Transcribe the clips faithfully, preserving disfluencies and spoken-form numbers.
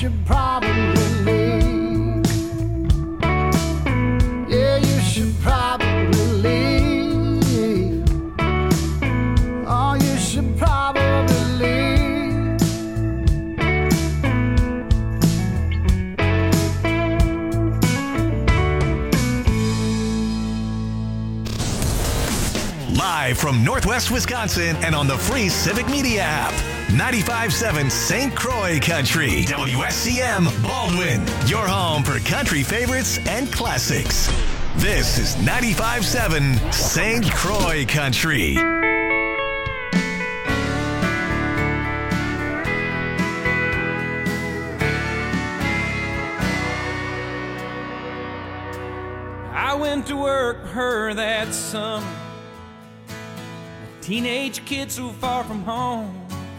should probably leave. Yeah, you should probably leave. Oh, you should probably leave. Live from Northwest Wisconsin and on the free Civic Media app. ninety-five point seven Saint Croix Country. W S C M Baldwin. Your home for country favorites and classics. This is ninety-five point seven Saint Croix Country. I went to work for her that summer. A teenage kid so far from home.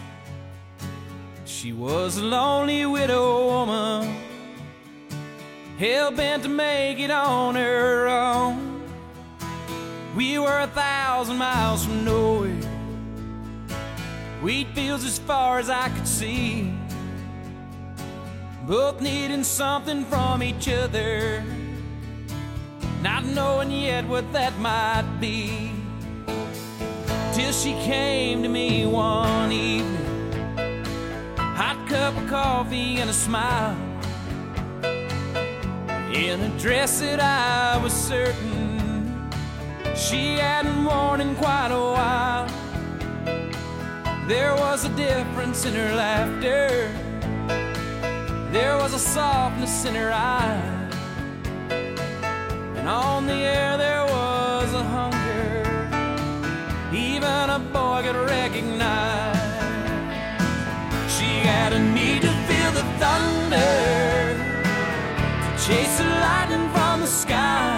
She was a lonely widow woman, hell-bent to make it on her own. We were a thousand miles from nowhere, wheat fields as far as I could see, both needing something from each other, not knowing yet what that might be. Till she came to me one evening, hot cup of coffee and a smile, in a dress that I was certain she hadn't worn in quite a while. There was a difference in her laughter, there was a softness in her eyes, and on the air there was a hunger even a boy could recognize. She had a need to feel the thunder, to chase the lightning from the sky,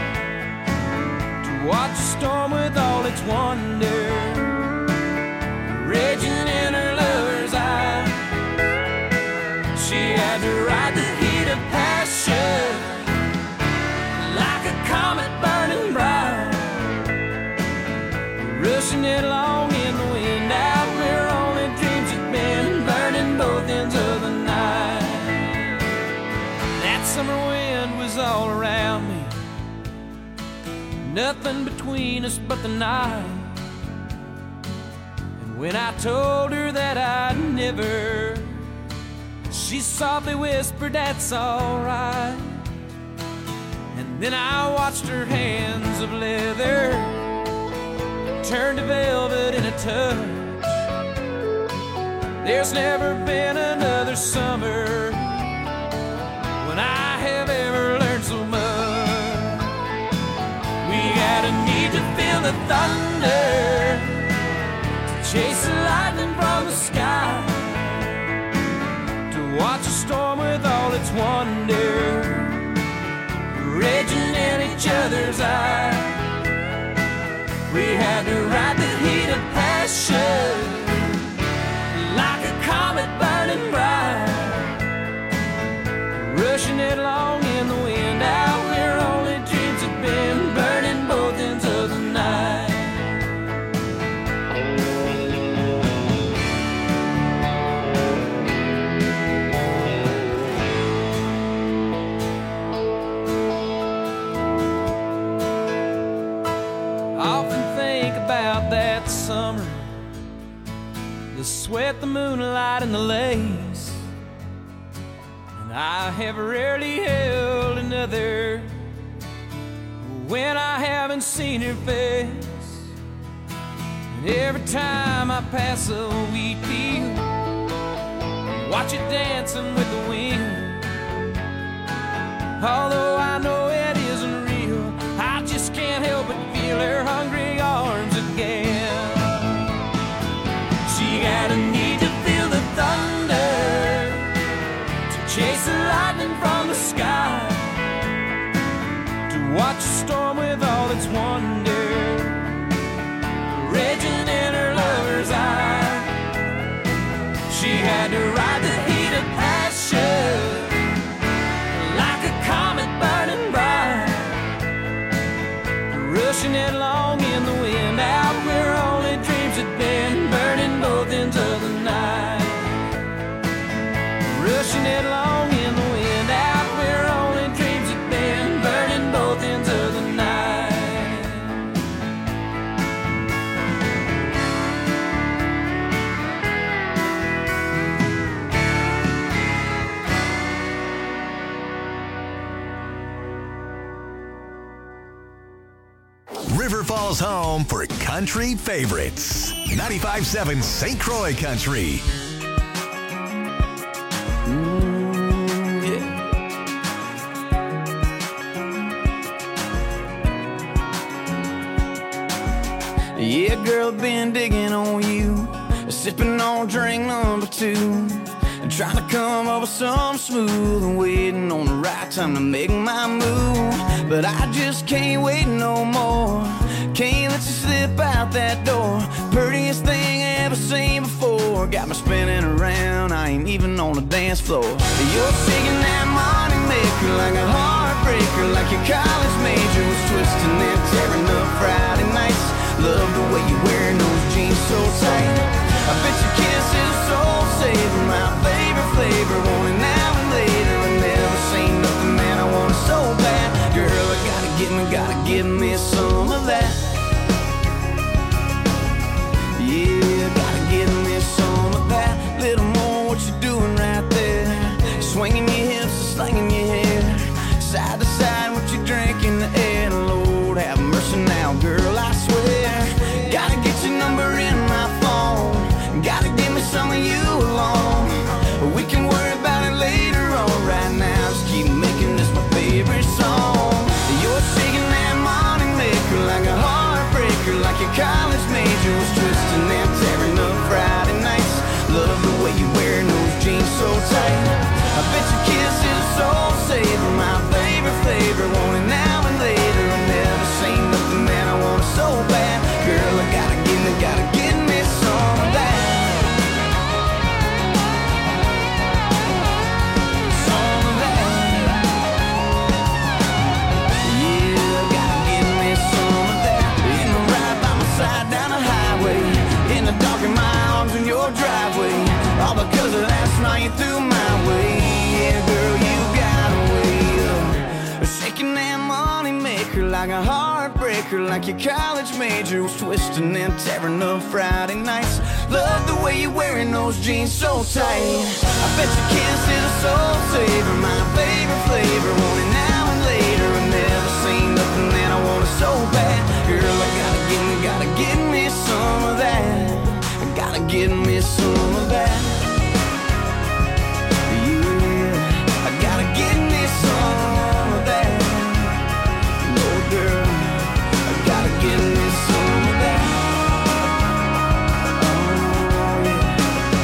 to watch a storm with all its wonder raging in her lover's eye. She had to ride the heat of passion like a comet burning bright, rushing it along in the wind out where only dreams had been, burning both ends of the night. That summer wind was all around me, nothing between us but the night. And when I told her that I'd never, she softly whispered, "That's alright." And then I watched her hands of leather turn to velvet in a touch. There's never been another summer when I have ever learned so much. We had a need to feel the thunder, to chase the lightning from the sky, to watch a storm with all its wonder raging in each other's eyes. We had to ride the heat of passion like a comet burning bright, rushing it along in the wind out where only dreams had been, burning both ends of the night. That summer, the sweat, the moonlight, and the lace, and I have rarely held another when I haven't seen her face. And every time I pass a wheat field, watch it dancing with the wind, although I know it isn't real, I just can't help but feel her hungry arms again. She had a need to feel the thunder, to chase the lightning from the sky, to watch a storm with all its wonder raging in her lover's eye. She had to ride the heat of passion like a comet burning bright, rushing it along in the wind out where only dreams had been, burning both ends of the night. rushing headlong in the wind, out where only dreams had been, burning both ends of the night. River Falls home for country favorites. ninety-five point seven Saint Croix Country. Mm, yeah. Yeah, girl, been digging on you, sipping on drink number two, trying to come up with something smooth and waiting on the right time to make my move. But I just can't wait no more. Can't let you slip out that door. Prettiest thing I ever seen before. Got me spinning around, I ain't even on the dance floor. You're shaking that money maker like a heartbreaker, like your college major was twisting and tearing up Friday nights. Love the way you're wearing those jeans so tight. I bet your kiss is a soul saver, my favorite flavor. Want it now and later. I never seen nothing, man, I want it so bad. Girl, I gotta get me, gotta give me some of that. Yeah, gotta give me some of that. Little more what you doing right there. Swinging your hips and slinging your hair. Side to side, what you drink in the air. Lord, have mercy now, girl, I swear. Gotta get your number in my phone. Gotta give me some of you alone. We can worry about it later on. Right now, just keep making this my favorite song. You're shaking that money maker like a heartbreaker, like your college major was twisting and tearing up Friday nights. Love the way you're wearing those jeans so tight. I bet your kiss is a soul saver, my favorite flavor. Want it now and later. I never seen nothing, man, I want it so bad. Girl, I gotta give me, gotta give me some of that. Driveway, all because of last night you threw my way. Yeah, girl, you got away. Shaking that money maker like a heartbreaker, like your college major was twisting and tearing up Friday nights. Love the way you're wearing those jeans so tight. I bet your kiss is a soul saver, my favorite flavor. Want it now and later. I've never seen nothing that I want it so bad. Girl, I gotta give me, gotta give me some of that. Gotta give me some of that. Yeah, I gotta give me some of that. No, girl, I gotta give me some of that. Oh, yeah.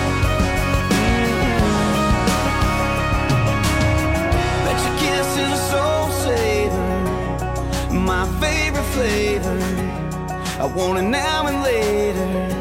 Mm-hmm. Bet your kiss is a soul saver, my favorite flavor. I want it now and later.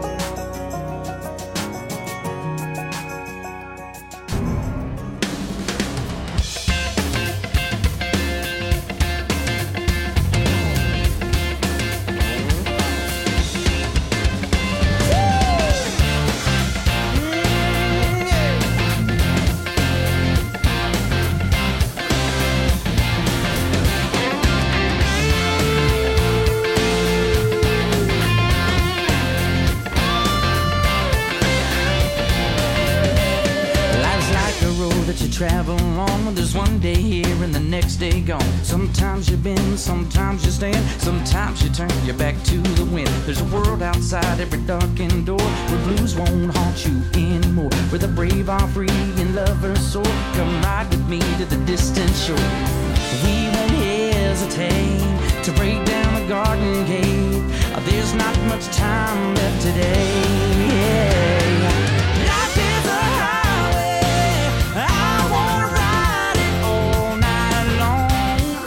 Travel on, there's one day here and the next day gone. Sometimes you bend, sometimes you stand, sometimes you turn your back to the wind. There's a world outside every darkened door where blues won't haunt you anymore, where the brave are free and lovers soar. Come ride with me to the distant shore. We won't hesitate to break down the garden gate. There's not much time left today. Yeah. Life is a highway, I wanna ride it all night long.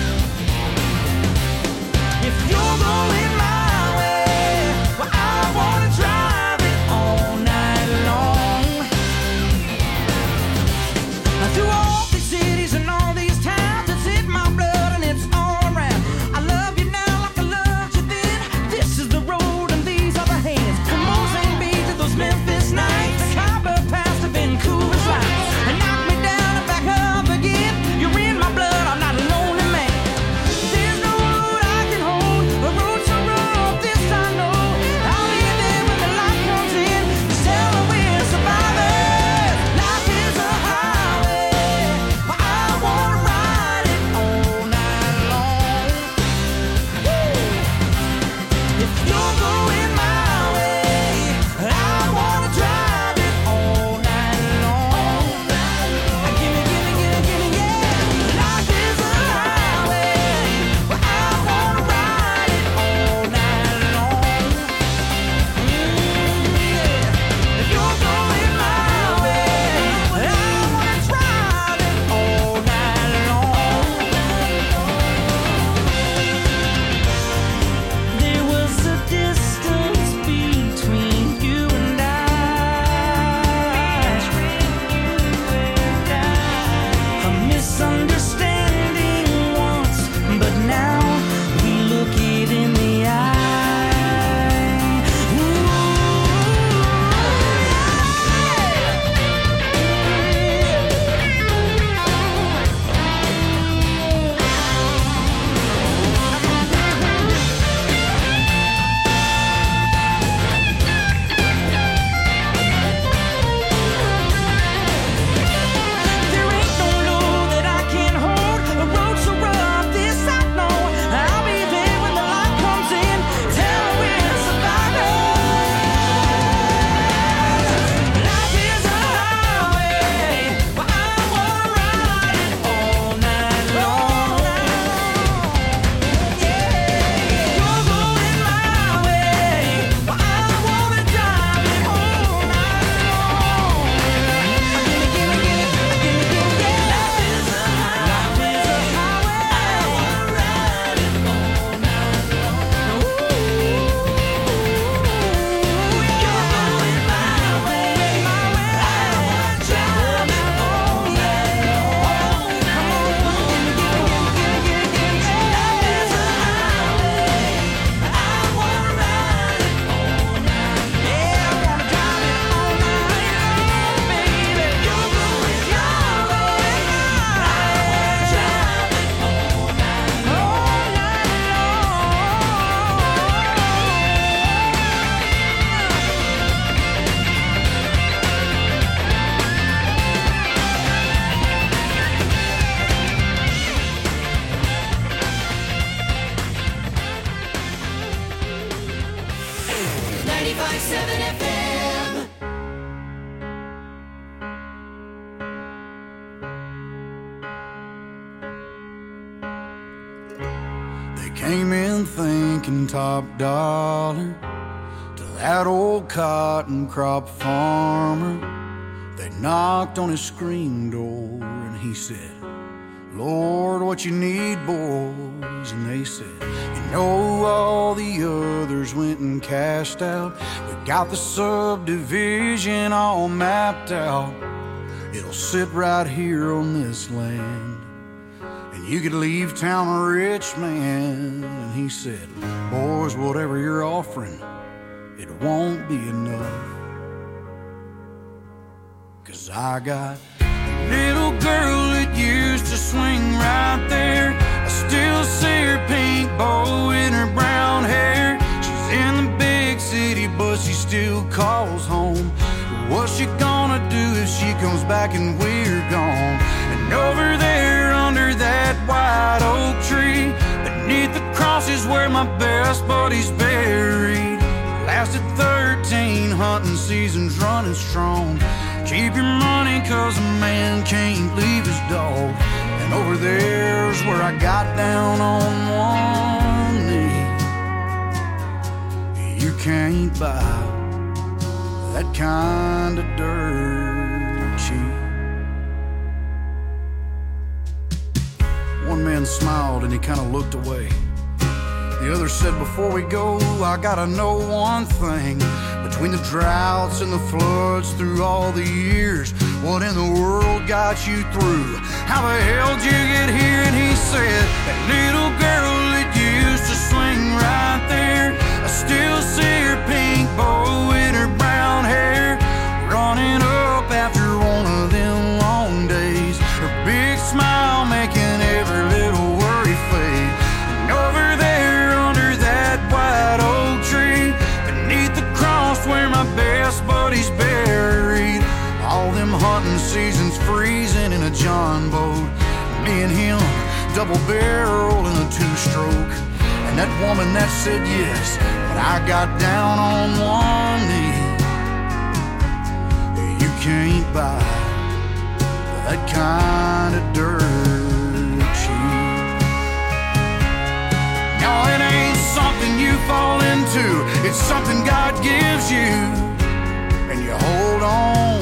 If you're going my way, well, I wanna drive it all night long. Through all these cities and all these towns, it's in my blood and it's all around. I love you now like I loved you then. This is the road and these are the hands. From Mozambique to those Memphis came in thinking top dollar to that old cotton crop farmer. They knocked on his screen door and he said, Lord, what you need, boys? And they said, you know, all the others went and cashed out. We got the subdivision all mapped out. It'll sit right here on this land, and you could leave town a rich man. And he said, boys, whatever you're offering, it won't be enough. 'Cause I got a little girl that used to swing right there. I still see her pink bow in her brown hair. She's in the big city, but she still calls home. What's she gonna do if she comes back and we're gone? And over there under that white oak tree, beneath the cross is where my best buddy's buried. Lasted thirteen hunting seasons running strong. Keep your money 'cause a man can't leave his dog. And over there's where I got down on one knee. You can't buy that kind of dirt cheap. One man smiled and he kind of looked away. The other said, before we go, I gotta know one thing. Between the droughts and the floods through all the years, what in the world got you through? How the hell did you get here? And he said, that little girl that used to swing right there, I still see her pink bow in her brown hair, running up after one of them long days, her big smile making every little worry fade. And over there under that white oak tree, beneath the cross where my best buddy's buried, all them hunting seasons freezing in a John boat, me and him double barrel in a two-stroke. And that woman that said yes, but I got down on one knee. You can't buy that kind of dirt cheap. No, it ain't something you fall into, it's something God gives you and you hold on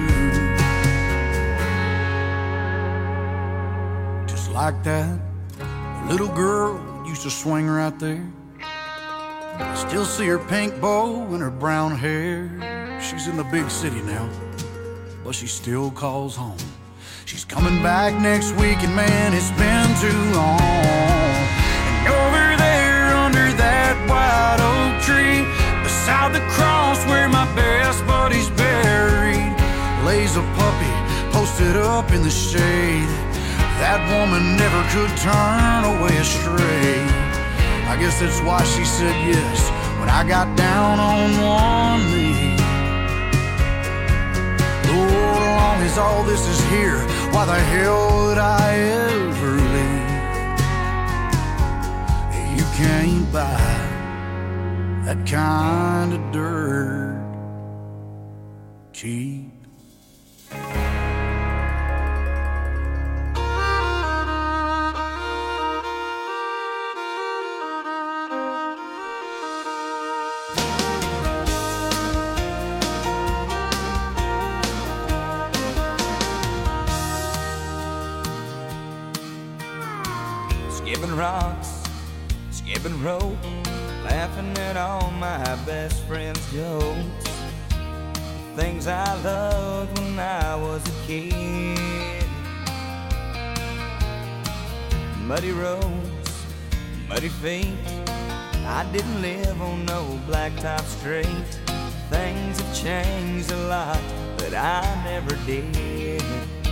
to. Just like that little girl used to swing right there. I still see her pink bow and her brown hair. She's in the big city now, but she still calls home. She's coming back next week, and man, it's been too long. And over there under that white oak tree, beside the cross where my best buddy's buried, lays a puppy posted up in the shade. That woman never could turn away astray. I guess that's why she said yes when I got down on one knee. Lord, as long as all this is here, why the hell would I ever leave? You can't buy that kind of dirt cheap. Skipping rocks, skipping rope, laughing at all my best friends' jokes. Things I loved when I was a kid. Muddy roads, muddy feet, I didn't live on no blacktop street. Things have changed a lot, but I never did.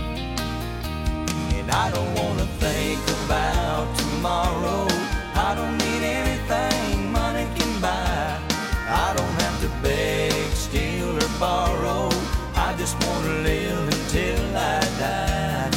And I don't wanna think about tomorrow. I don't need anything money can buy. I don't have to beg, steal, or borrow. I just wanna live until I die.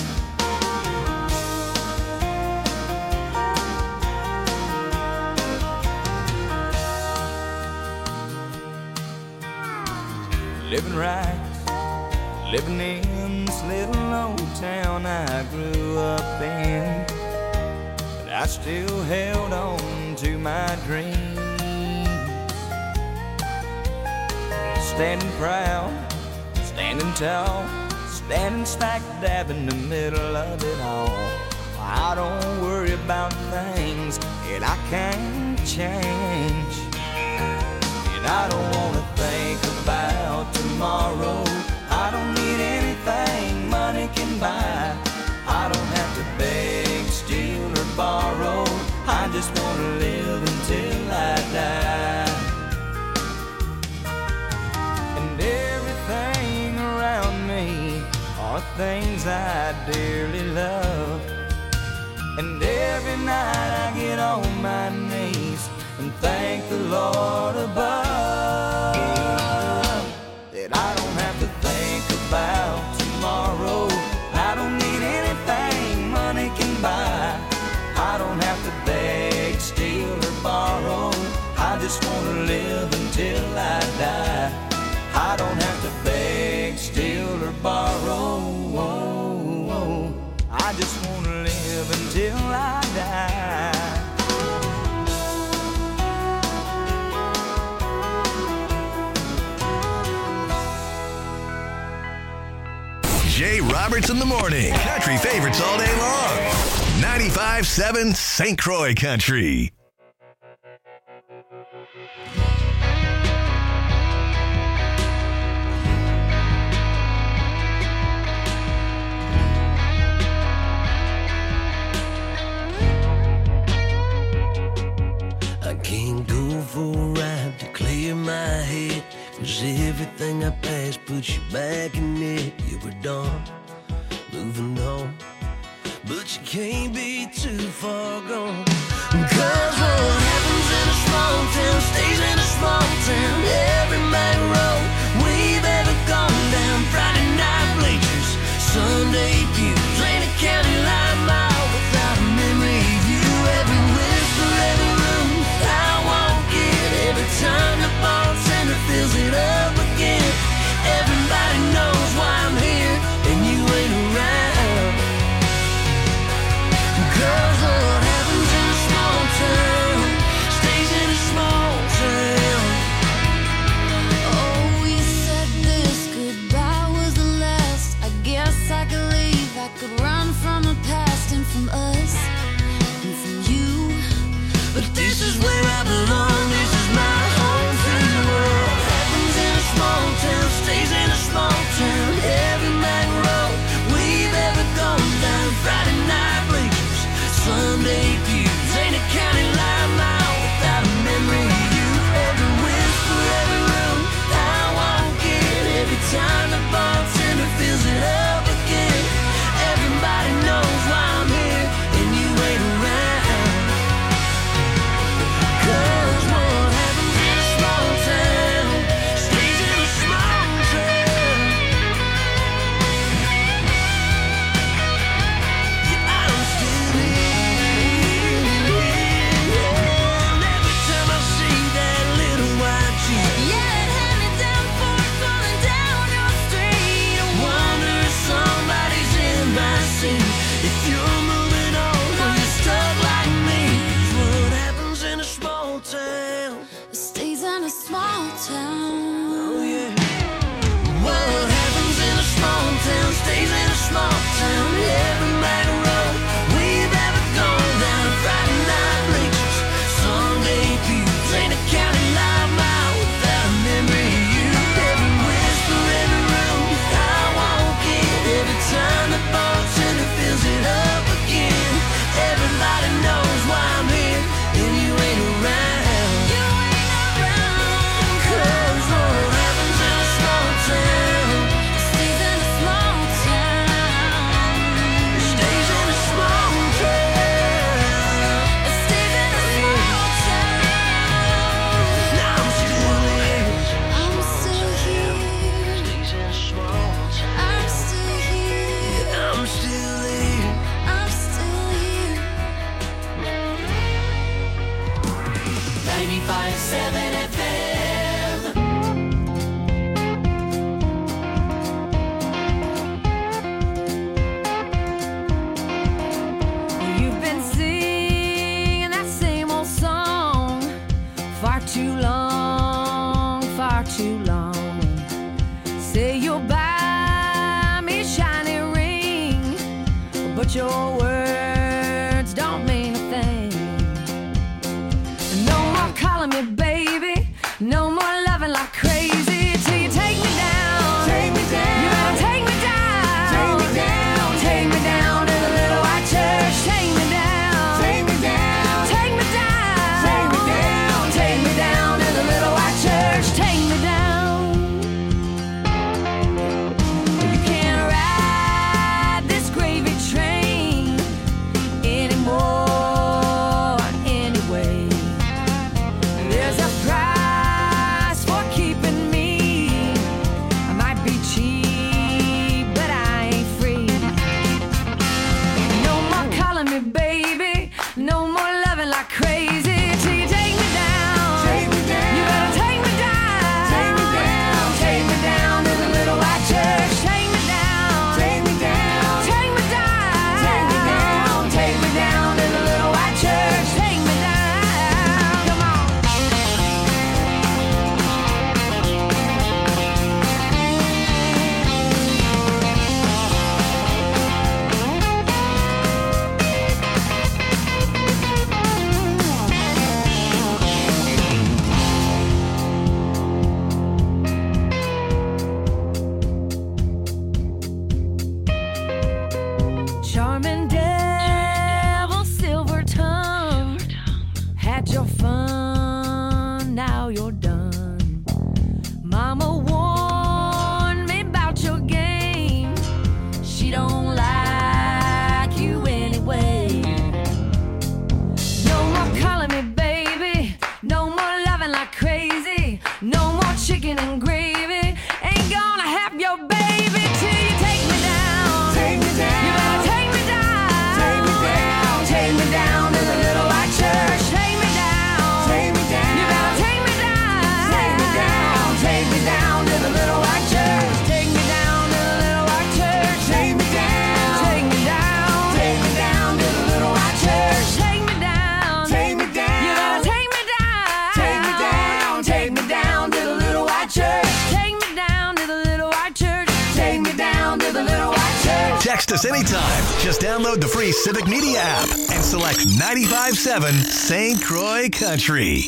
Living right, living in this little old town I grew up in. But I still held on to my dream. Standing proud, standing tall, standing smack dab in the middle of it all. I don't worry about things that I can't change. And I don't wanna think about tomorrow. I don't need anything money can buy. I don't have to beg, steal, or borrow. I just wanna live until I die. And everything around me are things I dearly love. And every night I get on my knees and thank the Lord above that I don't have to think about tomorrow. I don't need anything money can buy. I don't have to beg, steal, or borrow. I just want to live until I die. I don't have to beg, steal, or borrow. I just want to live until I die. Jay Roberts in the morning. Country favorites all day long. ninety-five seven Saint Croix Country. I can't go for a ride to clear my head, 'cause everything I passed puts you back in it. You were done, moving on, but you can't be too far gone. 'Cause what happens in a small town stays in a small town. Every main road we've ever gone down, Friday night bleachers, Sunday pews, ain't a county line mile without a memory of you. Every whisper, every room I walk in, every time the bartender fills it up again. Everybody knows why I'm here and you ain't around. 'Cause what happens in a small town stays in a small town. Oh, you said this goodbye was the last. I guess I could leave. I could run from the past and from us and from you. But this is where I belong. This is my home free world. Happens in a small town stays in a small town. Every main road we've ever gone down, Friday night bleachers, Sunday pews, ain't a county line mile without a memory of you. Every whisper, every room I walk in, every time the bartender fills it up again. Everybody knows why I'm here and you ain't around. 'Cause too long. Say you'll buy me a shiny ring, but your words don't mean a thing. No more calling me baby, no more loving like crazy, till you take me down. Take me down. You better take me down. Take me down. Take me down to the little white church. Take me down. Take me down. Take me down. Take me down. Take me down to the little white church. Take me down. You can't ride this gravy train anymore anyway. There's a price for keeping me. I might be cheap, but I ain't free. No more calling me baby, no more loving like crazy, till you take me down. Take me down. You better take me down. Take me down. Take me down to the little white church. Take me down. Take me down. Take me down. Take me down. Take me down to the little white church. Take me down. Come on. Charming devil, silver tongue, had your fun, now you're done. Mama warned me about your game, she don't like you anyway. No more calling me baby, no more loving like crazy, no more chicken and gravy, ain't gonna have your baby till you take me down. Take me down. You better take me down. Take me down. Take me down to the little white church. Take me down. Take me down. You better take me down. Take me down. Take me down to the little white church. Take me down to the little white church. Take me down. Take me down. Take me down to the little white church. Take me down. Take me down. You better take me down. Take me down. Take me down to the little white church. Take me down to the little white church. Take me down to the little white church. Text us anytime. Just download the free Civic Media app and select ninety-five point seven Saint Croix Country.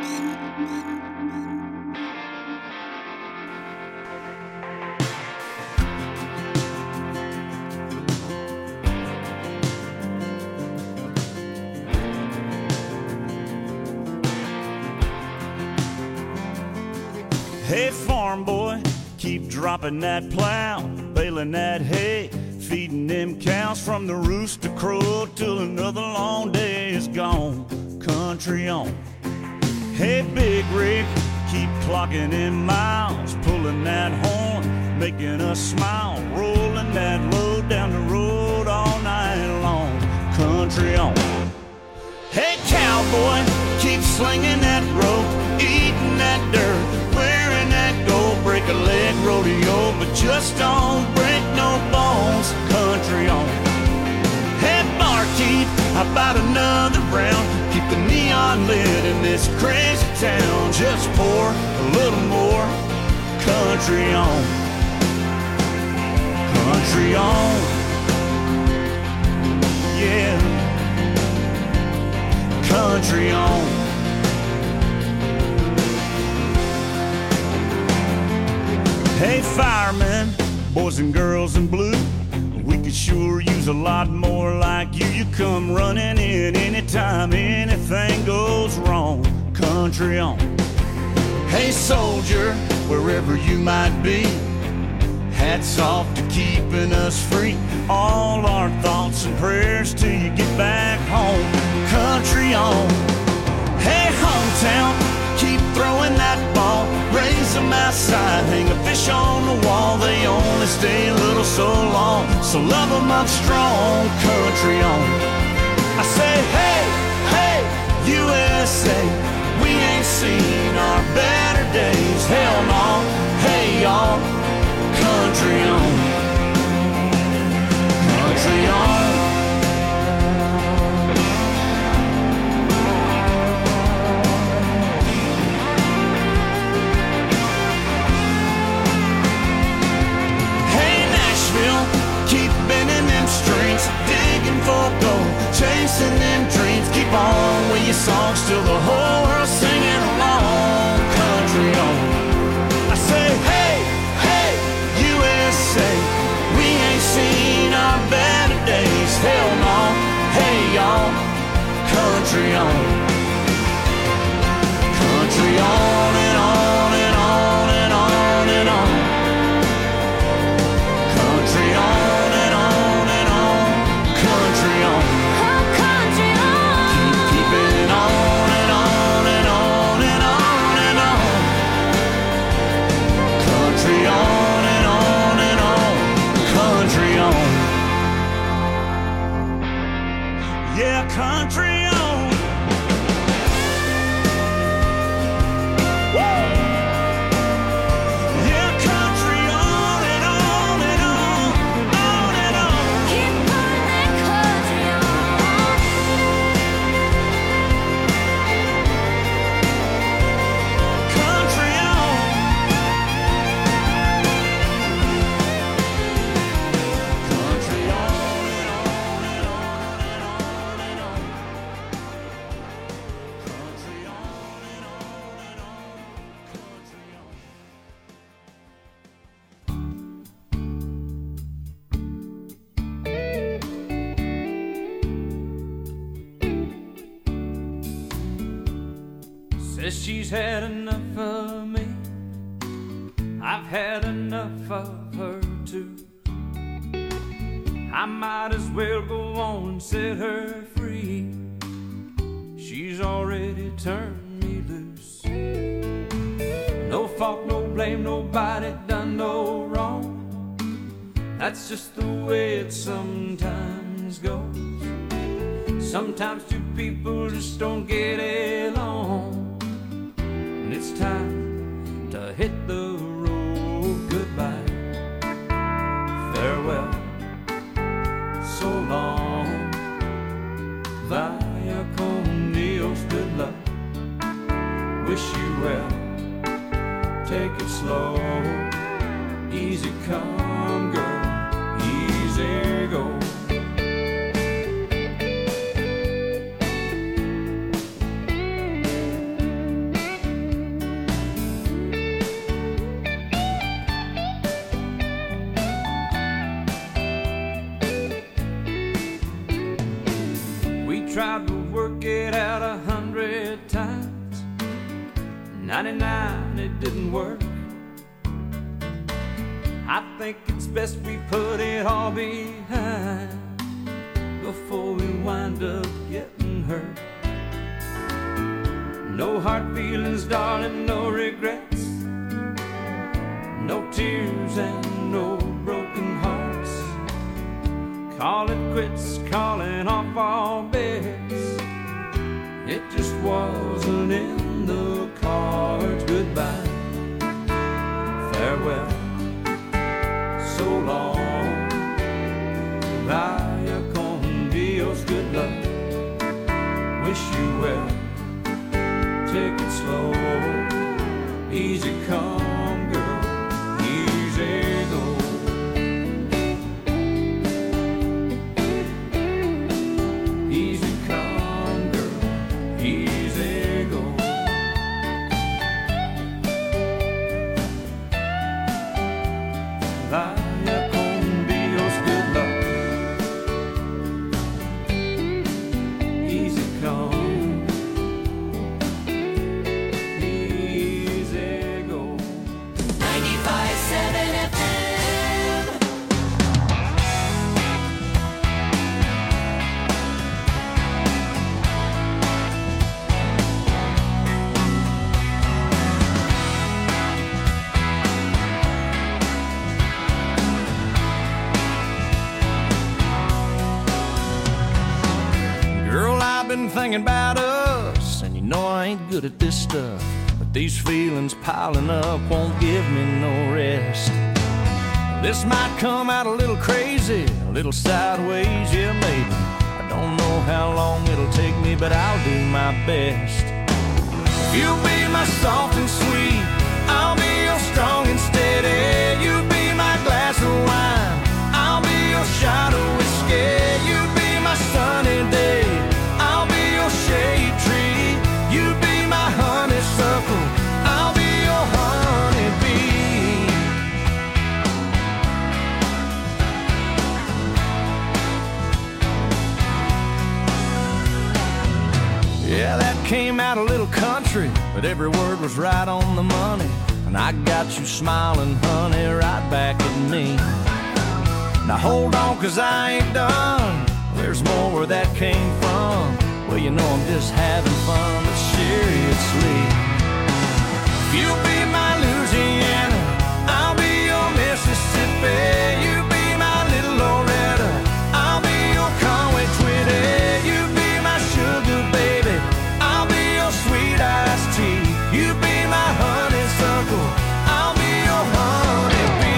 Hey, farm boy, keep dropping that plow, baling that hay, feeding them cows from the rooster crow till another long day is gone. Country on. Hey, Big Rick, keep clocking in miles, pulling that horn, making us smile, rolling that load down the road all night long. Country on. Hey, cowboy, keep slinging that rope, eating that dirt, wearing that gold, break a leg rodeo, but just don't break no bones. Country on. Hey, barkeep, how about another round? Keep the neon lit in this crazy town. Just pour a little more. Country on. Country on. Yeah. Country on. Hey, firemen, boys and girls in blue, we could sure use a lot more like you. You come running in anytime anything goes wrong. Country on. Hey, soldier, wherever you might be, hats off to keeping us free. All our thoughts and prayers till you get back home. Country on. Hey, hometown, keep throwing that ball, raise them outside, hang a fish on the wall. They only stay a little so long, so love them up strong. Country on. I say, hey, hey, U S A, we ain't seen our better days. Hell no, hey y'all, country on. Country on. song, still the whole world singing along. Country on. I say, hey, hey, U S A, we ain't seen our better days. Hell no, hey y'all, country on. Country on and on and on and on and on. Country on and on and on. Country on. Oh, country on. Keep keeping it on and on and on and on and on. Country on and on and on. Country on. Yeah, country on. Yeah, country on and on and on, on and on. Keep putting that country on. Country on. Country on and on and on and on and on. Country on and on and on. Country on. Says she's had enough of me. I've had enough of her too. I might as well go on and set her free. She's already turned me loose. No fault, no blame, nobody done no wrong. That's just the way it sometimes goes. Sometimes two people just don't get along. And it's time to hit the road. Goodbye, farewell, so long. Vaya con Dios, good luck. Wish you well. Take it slow. Easy come, girl. Easy go. Tried to work it out a hundred times. ninety-nine, it didn't work. I think it's best we put it all behind before we wind up getting hurt. No hard feelings, darling, no regrets. No tears and no broken hearts. Call it quits, calling off all bets. It just wasn't in the cards. Goodbye, farewell, so long. Vaya con Dios, good luck. Wish you well. Take it slow. Easy come, girl. Easy go. Easy come, girl. Easy go. Vaya con Dios, good luck. Easy come. Easy go. ninety-five seven F M. Girl, I've been thinking about us, and you know I ain't good at this stuff. But these feelings piling up won't give me no rest. This might come out a little crazy, a little sideways, yeah, maybe. I don't know how long it'll take me, but I'll do my best. You'll be my soft and sweet, I'll be your strong and steady. You be my glass of wine, I'll be your shot of whiskey. You be my sunny day, I'll be your shade tree. came out a little country, but every word was right on the money. And I got you smiling, honey, right back at me. Now hold on, cause I ain't done. There's more where that came from. Well, you know I'm just having fun, but seriously, if you'll be my Louisiana, I'll be your Mississippi. You be my little Loretta, I'll be your Conway Twitty. You be my sugar baby, I'll be your sweet iced tea. You be my honeysuckle, I'll be your honeybee.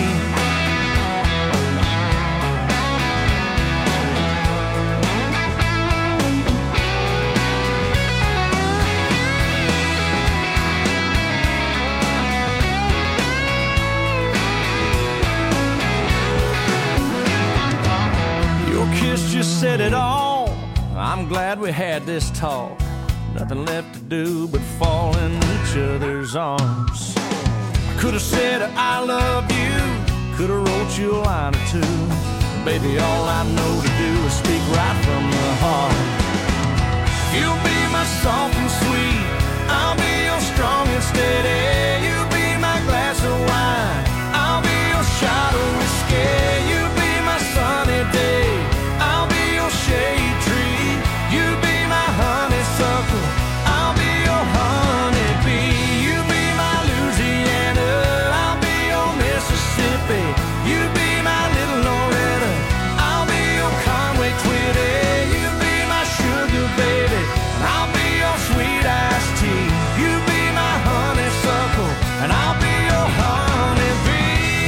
Your kiss just said it all. I'm glad we had this talk. Nothing left to do but fall in each other's arms. I could have said I love you, could have wrote you a line or two. Baby, all I know to do is speak right from the heart. You'll be my soft and sweet, I'll be your strong and steady. You be my glass of wine, I'll be your shot of whiskey. You be my sunny day, I'll be your shade tree. You be my honeysuckle, I'll be your honeybee. You be my Louisiana, I'll be your Mississippi. You be my little Loretta, I'll be your Conway Twitty. You be my sugar baby, and I'll be your sweet iced tea. You be my honeysuckle, and I'll be your honeybee.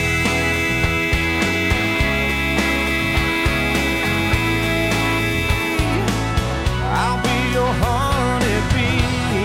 I'll be your honeybee.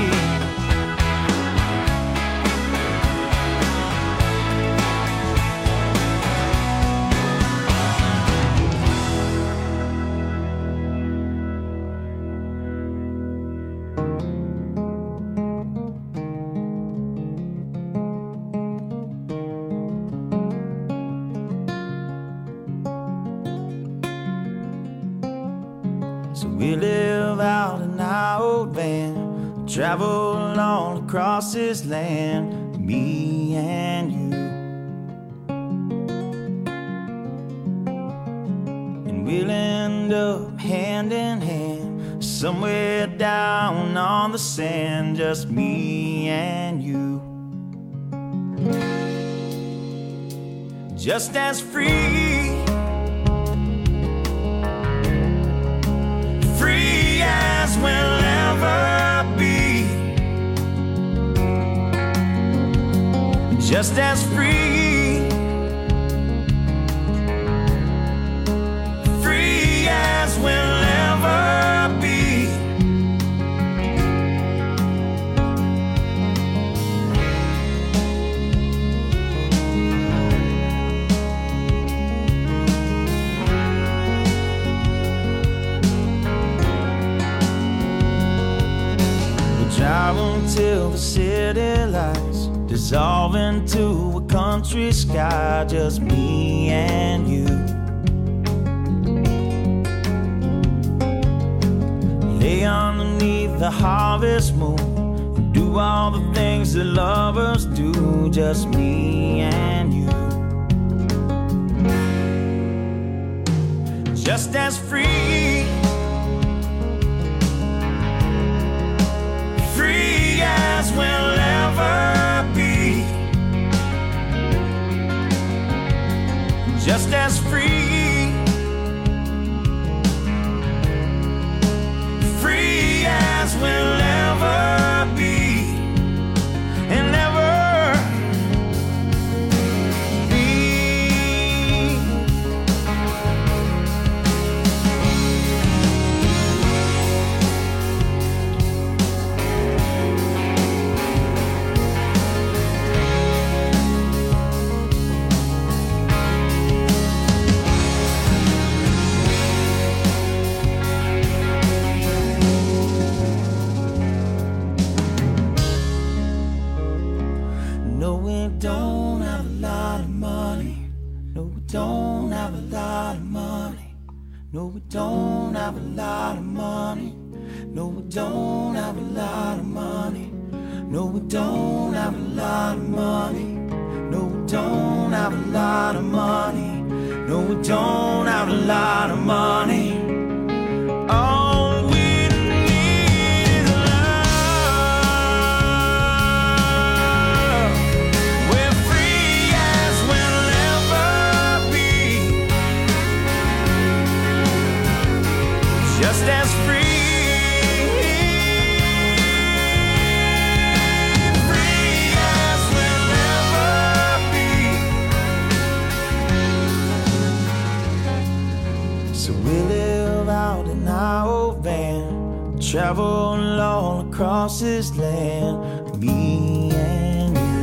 So we live out in our old van, travel all across this land, me and you. And we'll end up hand in hand, somewhere down on the sand, just me and you. Just as free, free as we'll ever be. Just as free, free as we'll ever be. Drive until the city lights dissolve into a country sky, just me and you. Lay underneath the harvest moon and do all the things that lovers do, just me and you. Just as free, free as we'll ever be. Just as free, free as we'll ever be. And ever be. No, we don't have a lot of money. No, we don't have a lot of money. No, we don't have a lot of money. No, we don't have a lot of money. No, we don't have a lot of money. All we need is love. We're free as we'll ever be. Just as free. Travel all across this land, me and you.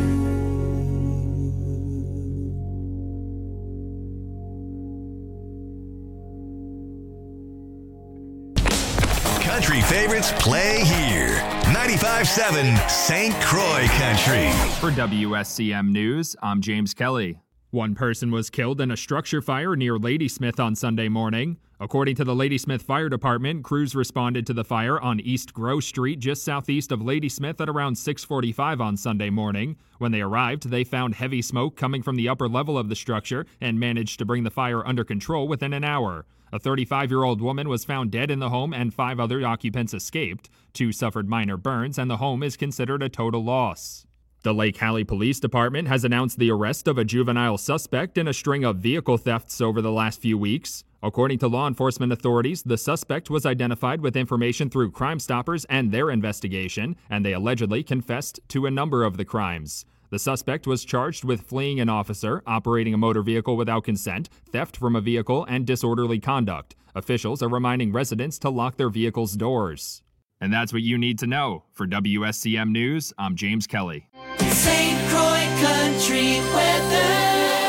Country favorites play here. ninety-five point seven Saint Croix Country. For W S C M News, I'm James Kelly. One person was killed in a structure fire near Ladysmith on Sunday morning. According to the Ladysmith Fire Department, crews responded to the fire on East Grove Street just southeast of Ladysmith at around six forty-five on Sunday morning. When they arrived, they found heavy smoke coming from the upper level of the structure and managed to bring the fire under control within an hour. A thirty-five-year-old woman was found dead in the home and five other occupants escaped. Two suffered minor burns and the home is considered a total loss. The Lake Hallie Police Department has announced the arrest of a juvenile suspect in a string of vehicle thefts over the last few weeks. According to law enforcement authorities, the suspect was identified with information through Crime Stoppers and their investigation, and they allegedly confessed to a number of the crimes. The suspect was charged with fleeing an officer, operating a motor vehicle without consent, theft from a vehicle, and disorderly conduct. Officials are reminding residents to lock their vehicles' doors. And that's what you need to know. For W S C M News, I'm James Kelly. Saint Croix Country weather.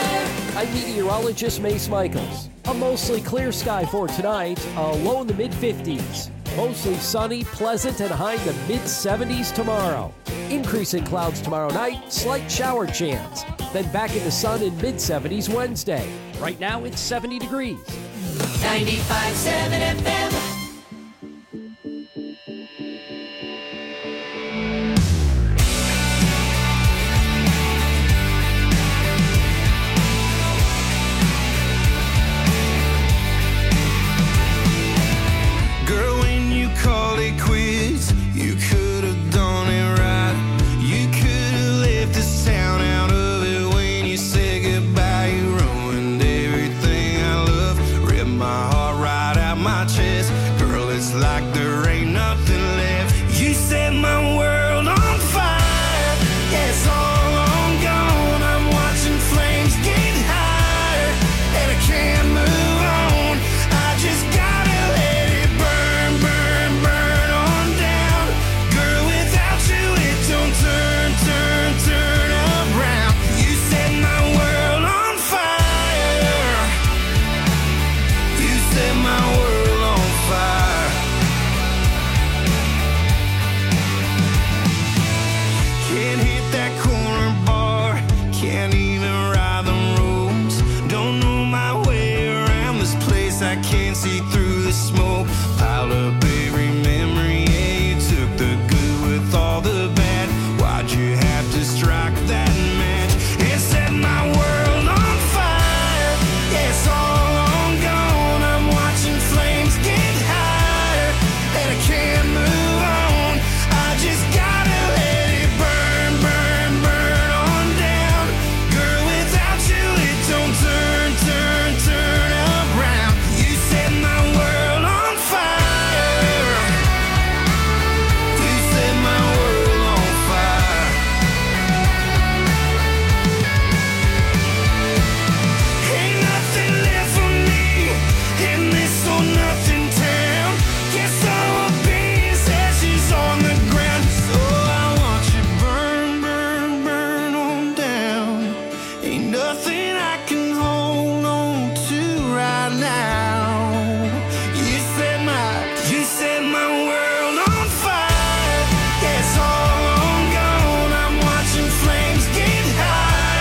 I'm meteorologist Mace Michaels. A mostly clear sky for tonight, a low in the mid fifties. Mostly sunny, pleasant, and high in the mid seventies tomorrow. Increasing clouds tomorrow night, slight shower chance. Then back in the sun in mid seventies Wednesday. Right now it's seventy degrees. ninety-five point seven F M.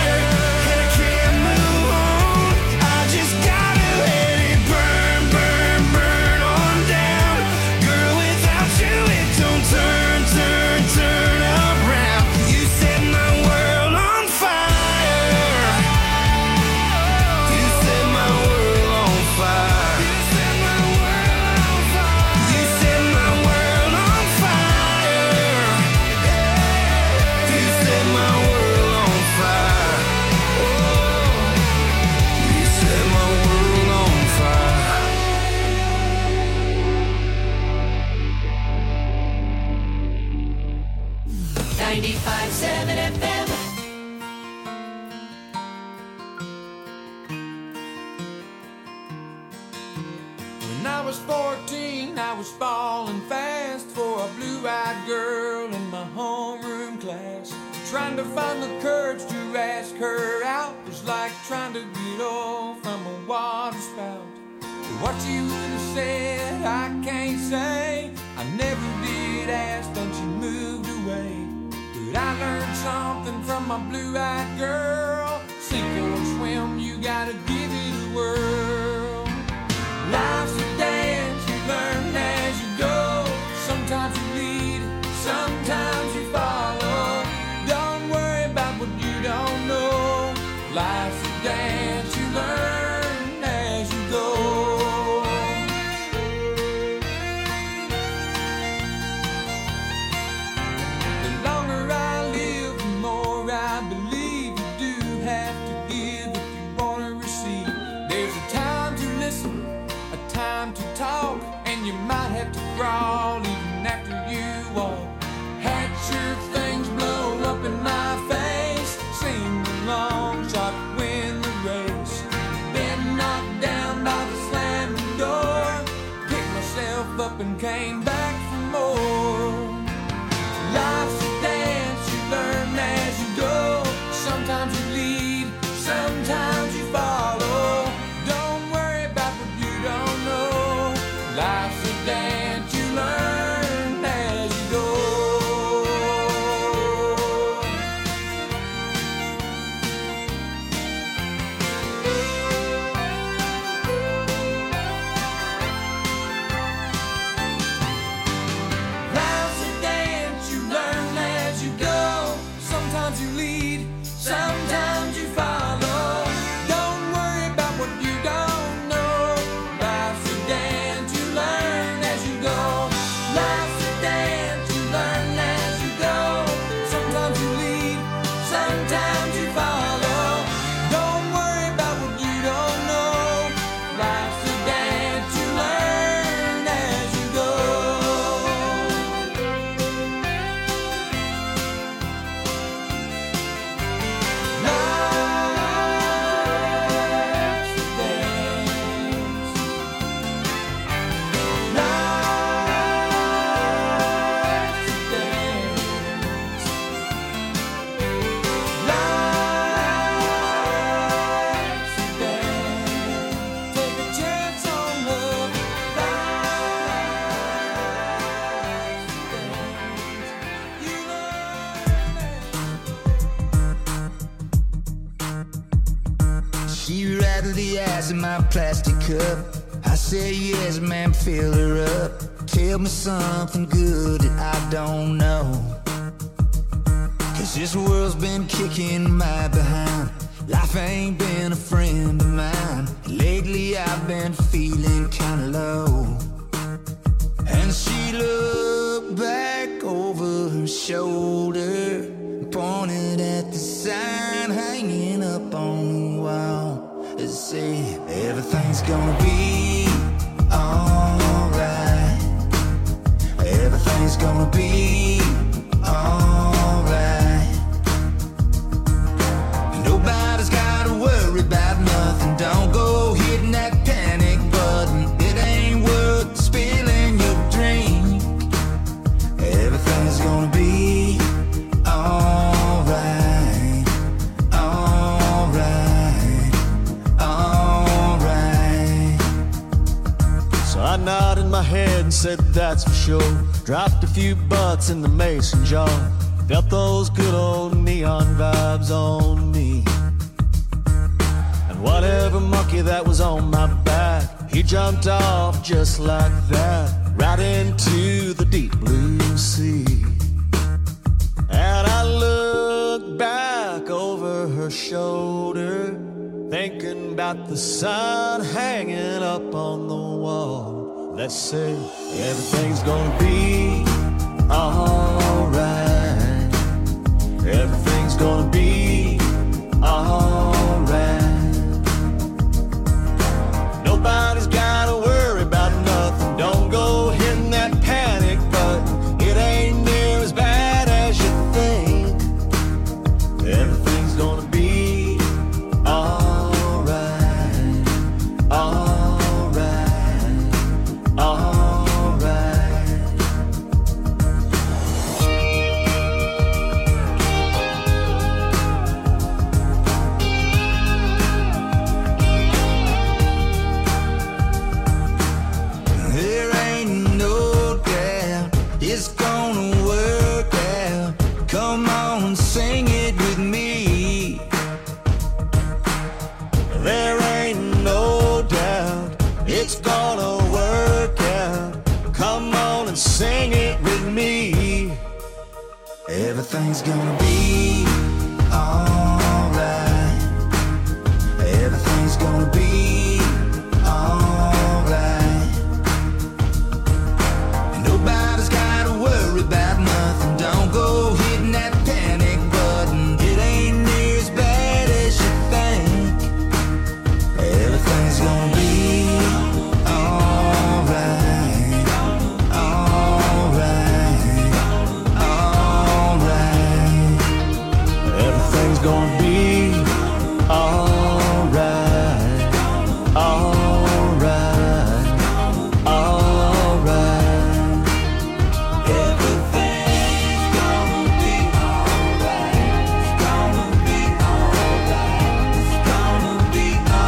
Burn, burn. ninety-five point seven F M. When I was fourteen, I was falling fast for a blue-eyed girl in my homeroom class. Trying to find the courage to ask her out was like trying to get oil from a water spout. What you would have said, I can't say. I never did ask, then she moved away. But I learned something from my blue-eyed girl. Sink or swim, you gotta give it a whirl. Life's a dance, you learn as you go. Sometimes you lead, sometimes you follow. Don't worry about what you don't know. Life's a dance, you learn as you go. The longer I live, the more I believe you do have to give if you want to receive. There's a time to listen, a time to talk, and you might have to crawl even after you walk. Had sure things blow up in my face, sing the long shot, win the race. Been knocked down by the slamming door, picked myself up and came back for more. Life's a dance, you learn as you go. Sometimes you lead, sometimes you follow. Don't worry about what you don't know. Life's a dance, you learn as you go. Life's a dance, you learn as you go. Sometimes you lead, sometimes you follow. Don't worry about what you don't know. Life's a dance, you learn as you go. Life's a dance, you learn as you go. Sometimes you lead, sometimes you follow. Don't worry about what you don't know. Life's a dance, you learn as you go. Life's a dance. Life's a dance. Life's a dance. Take a chance on love. Life's a dance. You learn. She rattled the ice in my plastic cup. I said, yes, ma'am, fill her up. Tell me something good that I don't know. Cause this world's been kicking my behind. Life ain't been a friend of mine. Lately I've been feeling kinda low. And she looked back over her shoulder, pointed at the sign hanging up on the wall. It said, everything's gonna be alright. Everything's gonna be alright. Nobody's gotta worry about nothing. Don't go hitting that panic button. It ain't worth spilling your drink. Everything's gonna be alright. Alright. Alright. So I nodded my head and said that's for sure. Dropped a few butts in the mason jar. Felt those good old neon vibes on me. And whatever monkey that was on my back, he jumped off just like that, right into the deep blue sea. And I looked back over her shoulder, thinking about the sign hanging up on the wall that said, everything's gonna be alright. Everything's gonna be alright. Nobody's gotta worry about nothing. Don't go hitting that panic button. It ain't near as bad as you think. Everything's gonna be alright. Everything's gonna be alright. Nobody's gotta worry about nothing. Don't go hitting that panic button. It ain't near as bad as you think. Everything's gonna be alright. Alright. Alright. Everything's gonna be alright. Alright. Alright. Everything's gonna be alright. It's gonna be alright. It's gonna be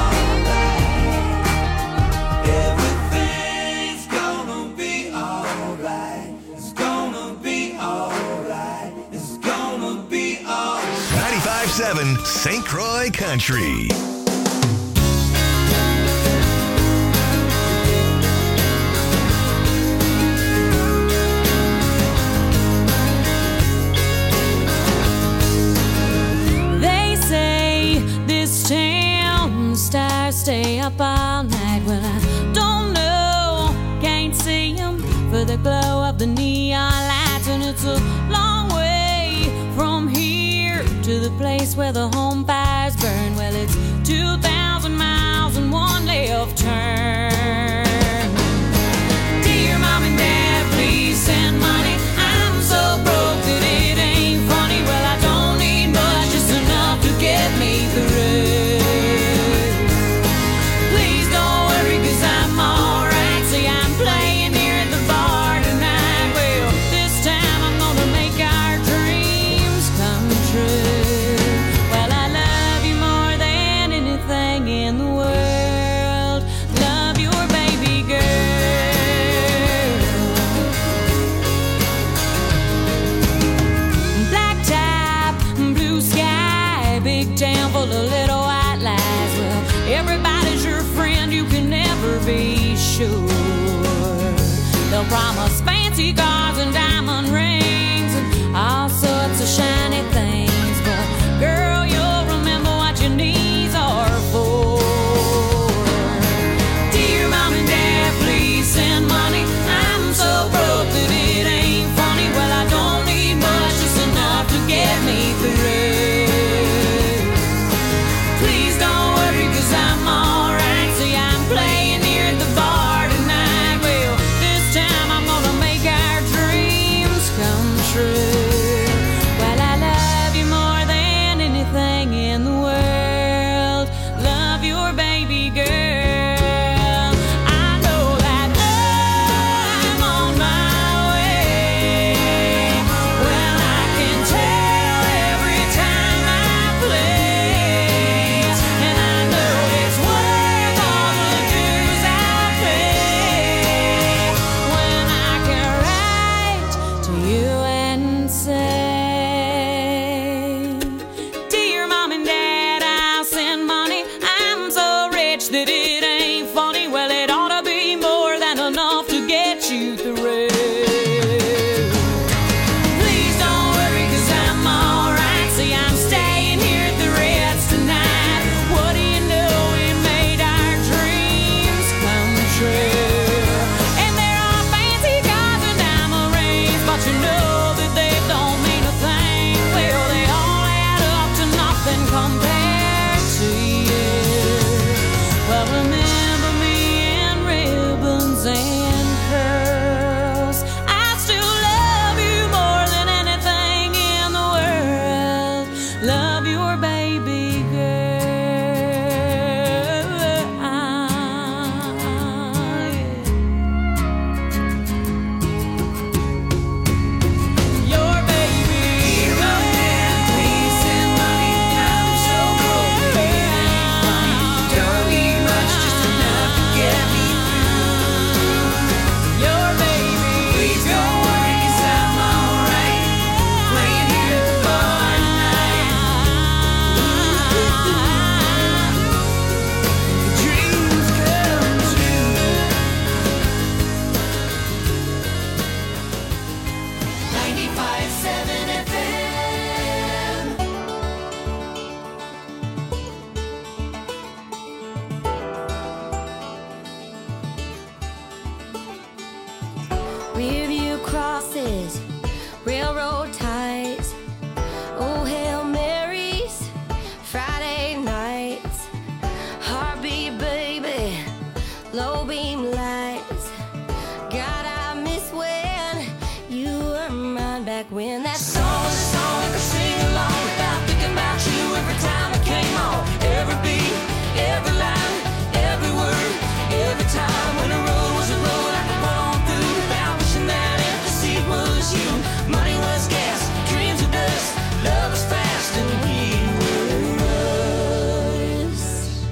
alright. Everything's gonna be alright. It's gonna be alright. It's gonna be alright. ninety-five point seven Saint Croix Country. They say this town stars stay up all night. Well, I don't know, can't see 'em for the glow of the neon lights. And it's a long way from here to the place where the home fires burn. Well, it's two thousand miles and one left turn. Dear Mom and Dad, please send money. I'm so broke that it ain't funny. Well, I don't need much, just enough to get me through. Please don't worry, 'cause I'm alright. See, I'm playing here at the bar tonight. Well, this time I'm gonna make our dreams come true. Well, I love you more than anything in the world. Love your baby girl. Black top, blue sky, big town full of little white lies. Well, everybody's your friend, you can never be sure. They'll promise fancy cars and diamond rings and all sorts of shiny things. But girl, you'll remember what your knees are for. Dear Mom and Dad, please send money. I'm so broke that it ain't funny. Well, I don't need much, just enough to get me through. Please don't worry, 'cause I'm alright. See, I'm playing here at the bar tonight. Well, this time I'm gonna make our dreams come crosses, railroad ties, oh Hail Marys, Friday nights, heartbeat baby, low beam lights. God, I miss when you were mine back when that song was a song I could sing along without thinking about you every time it came on. Every beat, every line, every word, every time when a road was a road I could run on through without wishing that empty seat was you. Money was gas, dreams were dust, love was fast and we were us.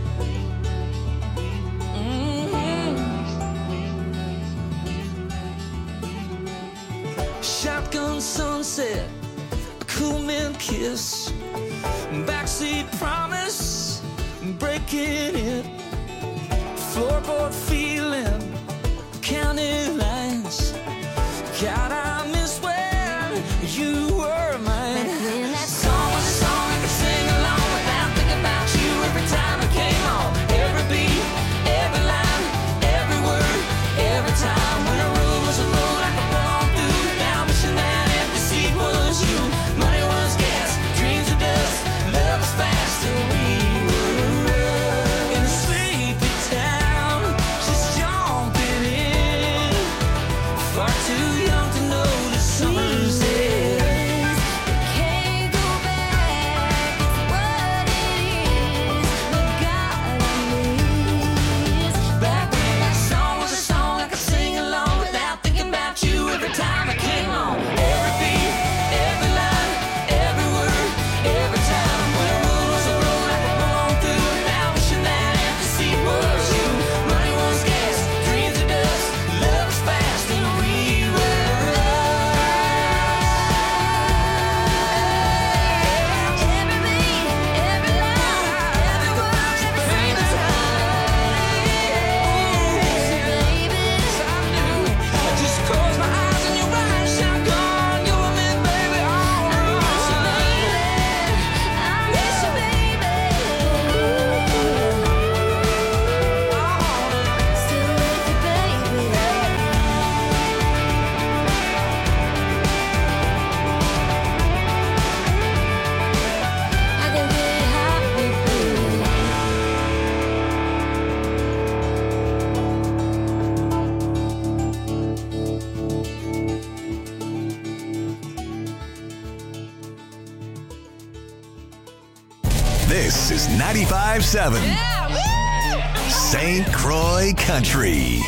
Mm-hmm. Shotgun sunset, a cool man kiss, backseat promise, breaking it, floorboard feeling, county lines. God, I miss when you were mine. When that song was a song I could sing along without thinking about you every time it came on. Every beat, every line, every word, every time when a road was a road I could run on through without wishing that empty seat was you. Money was gas, dreams were dust, love was fast and we were in a sleepy town, just jumping in, far too young to notice summer's end. Can't go back, it's what it is. But God, I miss Back when that song was a song I could sing along without thinking about you every time it came on. Every beat, every line, every word, every time when a road was a road I could run on through without wishing that empty seat was you. Money was gas, dreams were dust, love was fast and we were every beat, every line, every word, every single I just close my eyes and your eyes shotgun. You were me, baby, all around. This is ninety-five seven Saint Croix Country.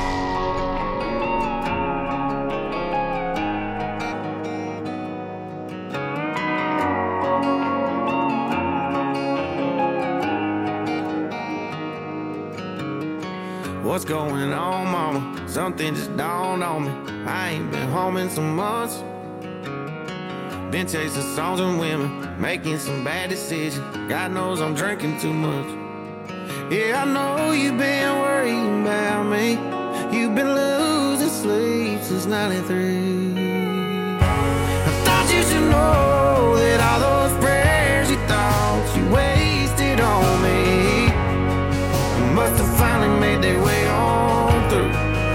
What's going on, mama? Something just dawned on me. I ain't been home in some months. Been chasing songs and women, making some bad decisions. God knows I'm drinking too much. Yeah, I know you've been worrying about me. You've been losing sleep since ninety-three. I thought you should know that all those prayers you thought you wasted on me must have finally made their way on through.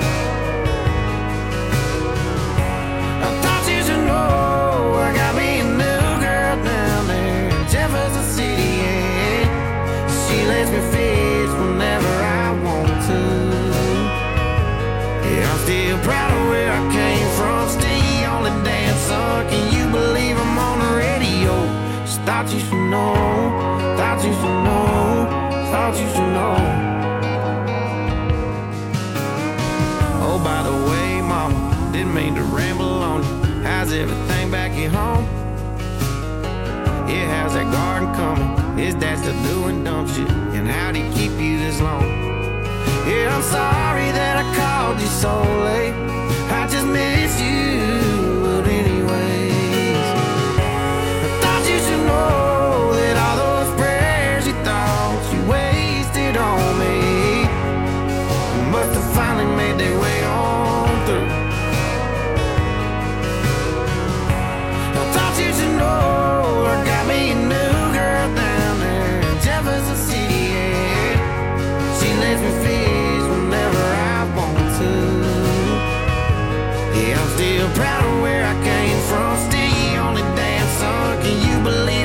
I thought you should know I got me a new girl down there in Jefferson City, and she lets me fish whenever I want to. Yeah, I'm still proud of where I came from. Stay on the dance song. Can you believe I'm on the radio? Just thought you should know. Thought you should know. Thought you should know. Oh, by the way, mama, didn't mean to ramble on you. How's everything back at home? Yeah, how's that garden coming? Is dad still doing dumb shit? And how'd he keep you this long? Yeah, I'm sorry that I called you so late. I just miss you, but anyways, I thought you should know that all those prayers you thought you wasted on me must have finally made their way on through. I thought you should know I got me a new girl down there in Jefferson City, and she lets me fish whenever I want to. Yeah, I'm still proud of